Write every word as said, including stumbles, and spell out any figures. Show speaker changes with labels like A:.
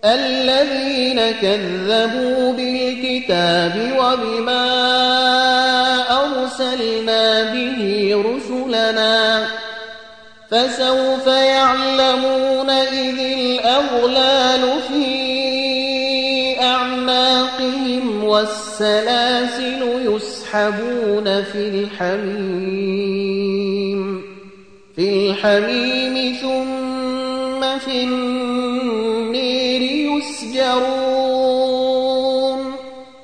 A: الذين كذبوا بالكتاب وبما أرسلنا به رسلنا فسوف يعلمون إذ الأغلال في أعناقهم والسلاسل يسحبون في الحميم في الحميم ثم في النار